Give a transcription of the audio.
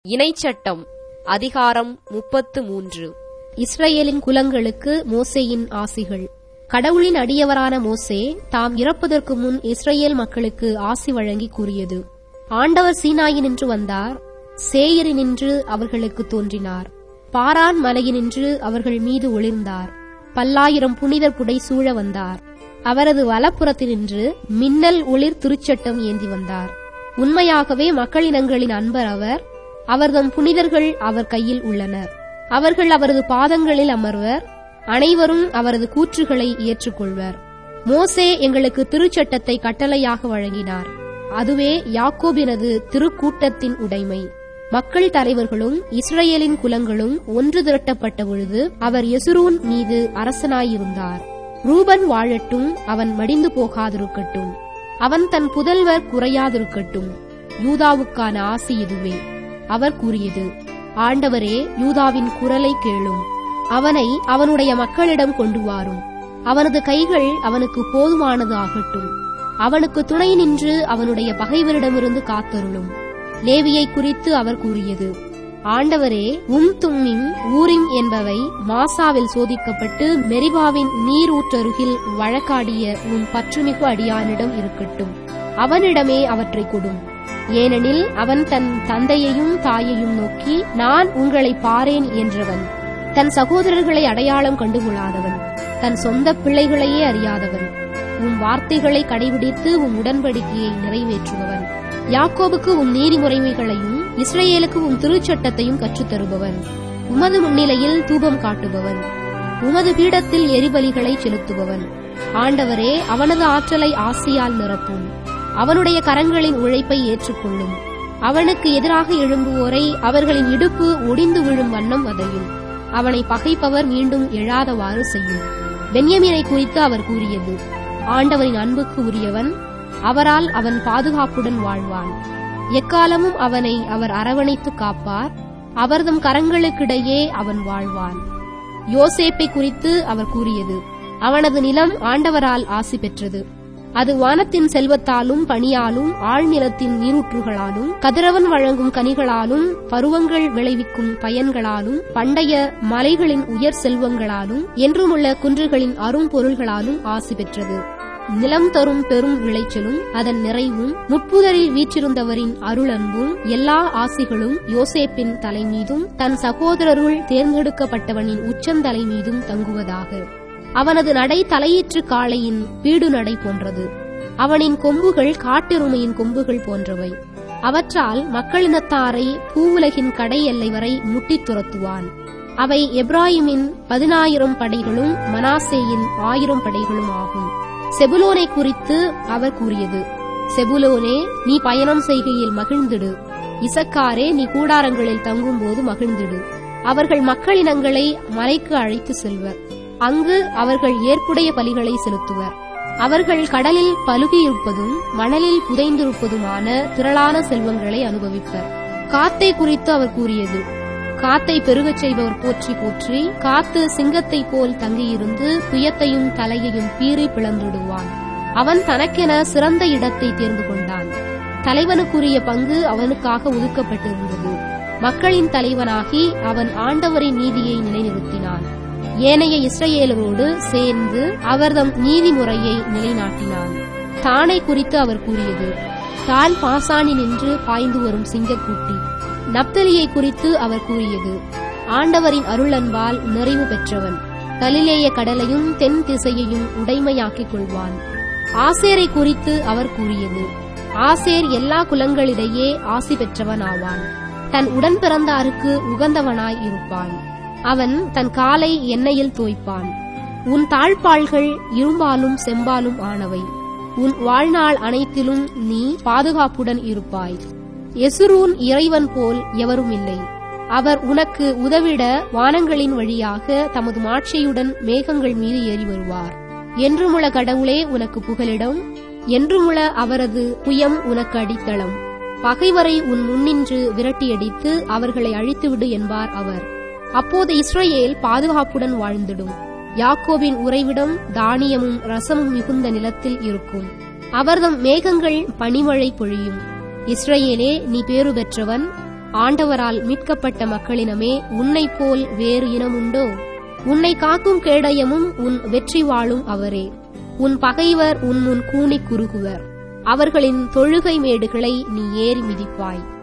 இணைச்சட்டம் அதிகாரம் 33. இஸ்ரவேலின் குலங்களுக்கு மோசேயின் ஆசிகள். கடவுளின் அடியவரான மோசே தாம் இறப்பதற்கு முன் இஸ்ரவேல் மக்களுக்கு ஆசி வழங்கி கூறியது: ஆண்டவர் சீனாயினின்று வந்தார், சேயரினின்று அவர்களுக்கு தோன்றினார், பாரான் மலையினின்று அவர்கள் மீது ஒளிர்ந்தார், பல்லாயிரம் புனிதர் புடை சூழ வந்தார், அவரது வலப்புறத்தினின்று மின்னல் ஒளிர் திருச்சட்டம் ஏந்தி வந்தார். உண்மையாகவே மக்களினங்களின் அன்பர் அவர், அவர்தம் புனிதர்கள் அவர் கையில் உள்ளனர். அவர்கள் அவரது பாதங்களில் அமர்வர், அனைவரும் அவரது கூற்றுகளை ஏற்றுக்கொள்வர். மோசே எங்களுக்கு திருச்சட்டத்தை கட்டளையாக வழங்கினார். அதுவே யாக்கோபினது திருக்கூட்டத்தின் உடைமை. மக்கள் தலைவர்களும் இஸ்ரவேலின் குலங்களும் ஒன்று திரட்டப்பட்ட பொழுது அவர் யெசுரூன் மீது அரசனாயிருந்தார். ரூபன் வாழட்டும், அவன் மடிந்து போகாதிருக்கட்டும், அவன் தன் புதல்வர் குறையாதிருக்கட்டும். யூதாவுக்கான ஆசி இதுவே. அவர் கூறியது: ஆண்டவரே, யூதாவின் குரலை கேளும், அவனை அவனுடைய மக்களிடம் கொண்டு வாரும். அவனது கைகள் அவனுக்கு போதுமானது ஆகட்டும். அவனுக்கு துணை நின்று அவனுடைய பகைவரிடமிருந்து காத்தருளும். லேவியை குறித்து அவர் கூறியது: ஆண்டவரே, தும்மிம் ஊரிம் என்பவை மாசாவில் சோதிக்கப்பட்டு மெரிபாவின் நீரூற்றருகில் வழக்காடிய உன் பற்றுமிகு அடியானிடம் இருக்கட்டும். அவனிடமே அவற்றை கொடும். ஏனெனில் அவன் தன் தந்தையையும் தாயையும் நோக்கி, நான் உங்களை பாரேன் என்றவன். தன் சகோதரர்களை அடையாளம் கண்டுகொள்ளாதவன், தன் சொந்த பிள்ளைகளையே அறியாதவன். உன் வார்த்தைகளை கடைபிடித்து உன் உடன்படிக்கையை நிறைவேற்றுபவன். யாக்கோபுக்கு உன் நீதிமுறைமைகளையும் இஸ்ரவேலுக்கு உன் திருச்சட்டத்தையும் கற்றுத்தருபவன். உமது முன்னிலையில் தூபம் காட்டுபவன், உமது பீடத்தில் எரிபலிகளை செலுத்துபவன். ஆண்டவரே, அவனது ஆற்றலை ஆசியால் நிரப்பும். அவனுடைய கரங்களின் உழைப்பை ஏற்றுக்கொள்ளும். அவனுக்கு எதிராக எழும்புவோரை அவர்களின் இடுப்பு ஒடிந்து விழும் வண்ணம் வதையும். அவனை பகைப்பவர் மீண்டும் எழாதவாறு செய்யும். பென்யமீனை குறித்து அவர் கூறியது: ஆண்டவரின் அன்புக்கு உரியவன், அவரால் அவன் பாதுகாப்புடன் வாழ்வான். எக்காலமும் அவனை அவர் அரவணைத்து காப்பார். அவர்தம் கரங்களுக்கிடையே அவன் வாழ்வான். யோசேப்பை குறித்து அவர் கூறியது: அவனது நிலம் ஆண்டவரால் ஆசி பெற்றது. அது வானத்தின் செல்வத்தாலும் பனியாலும் ஆழ்நிலத்தின் நீரூற்றுகளாலும் கதிரவன் வழங்கும் கனிகளாலும் பருவங்கள் விளைவிக்கும் பயன்களாலும் பண்டைய மலைகளின் உயர் செல்வங்களாலும் என்றுமுள்ள குன்றுகளின் அரும்பொருள்களாலும் ஆசி பெற்றது. நிலம் தரும் பெரும் விளைச்சலும் அதன் நிறைவும் முட்புதரில் வீற்றிருந்தவரின் அருளன்பும் எல்லா ஆசிகளும் யோசேப்பின் தலை மீதும் தன் சகோதரருள் தேர்ந்தெடுக்கப்பட்டவனின் உச்சந்தலை மீதும் தங்குவதாக. அவனது நடை தலையீற்று காளையின் பீடு நடை போன்றது. அவனின் கொம்புகள் காட்டெருமையின் கொம்புகள் போன்றவை. அவற்றால் மக்களினத்தாரை பூவுலகின் கடை எல்லை வரை முட்டித் துரத்துவான். அவை எப்ராயிமின் 10,000 படைகளும் மனாசேயின் 1000 படைகளும் ஆகும். செபுலோனை குறித்து அவர் கூறியது: செபுலோனே, நீ பயணம் செய்கையில் மகிழ்ந்திடு. இசக்காரே, நீ கூடாரங்களில் தங்கும்போது மகிழ்ந்திடு. அவர்கள் மக்களினங்களை மலைக்கு அழைத்து செல்வர். அங்கு அவர்கள் ஏற்புடைய பலிகளை செலுத்துவர். அவர்கள் கடலில் பலுகியிருப்பதும் மணலில் புதைந்திருப்பதுமான திரளான செல்வங்களை அனுபவிப்பர். காத்தை குறித்து அவர் கூறியது: காத்தை பெருகச் செய்பவர் போற்றி போற்றி. காத்து சிங்கத்தைப் போல் தங்கியிருந்து புயத்தையும் தலையையும் பீறி பிளந்துடுவான். அவன் தனக்கென சிறந்த இடத்தை தேர்ந்து கொண்டான். தலைவனுக்குரிய பங்கு அவனுக்காக ஒதுக்கப்பட்டிருந்தது. மக்களின் தலைவனாகி அவன் ஆண்டவரின் நீதியை நிலைநிறுத்தினான். ஏனைய இஸ்ரவேலரோடு சேர்ந்து அவர்தம் நீதிமுறையை நிலைநாட்டினான். தானை குறித்து அவர் கூறியது: தான் பாசானினின்று பாய்ந்து வரும் சிங்கக்குட்டி. நப்தலியை குறித்து அவர் கூறியது: ஆண்டவரின் அருளன்பால் நிறைவு பெற்றவன். கலிலேய கடலையும் தென் திசையையும் உடைமையாக்கிக் கொள்வான். ஆசேரை குறித்து அவர் கூறியது: ஆசேர் எல்லா குலங்களிடையே ஆசி பெற்றவன் ஆவான். தன் உடன் பிறந்தாருக்கு உகந்தவனாய் இருப்பான். அவன் தன் காலை எண்ணெயில் தோய்ப்பான். உன் தாழ்பாள்கள் இரும்பாலும் செம்பாலும் ஆனவை. உன் வாழ்நாள் அனைத்திலும் நீ பாதுகாப்புடன் இருப்பாய். யெசுரூன் இறைவன் போல் எவரும் இல்லை. அவர் உனக்கு உதவிட வானங்களின் வழியாக தமது மாட்சியுடன் மேகங்கள் மீது ஏறி வருவார். என்றுமுள்ள கடவுளே உனக்கு புகலிடம், என்றுமுள்ள அவரது புயம் உனக்கு அடித்தளம். பகைவரை உன் முன்னின்று விரட்டியடித்து அவர்களை அழித்துவிடு என்பார் அவர். அப்போது இஸ்ரவேல் பாதுகாப்புடன் வாழ்ந்திடும். யாக்கோபின் உறைவிடம் தானியமும் ரசமும் மிகுந்த நிலத்தில் இருக்கும். அவர்தம் மேகங்கள் பனிமழை பொழியும். இஸ்ரவேலே, நீ பேறு பெற்றவன். ஆண்டவரால் மீட்கப்பட்ட மக்களினமே, உன்னைப் போல் வேறு இனமுண்டோ? உன்னை காக்கும் கேடயமும் உன் வெற்றி வாளும் அவரே. உன் பகைவர் உன் முன் கூனிக் குறுகுவர். அவர்களின் தொழுகை மேடுகளை நீ ஏறி மிதிப்பாய்.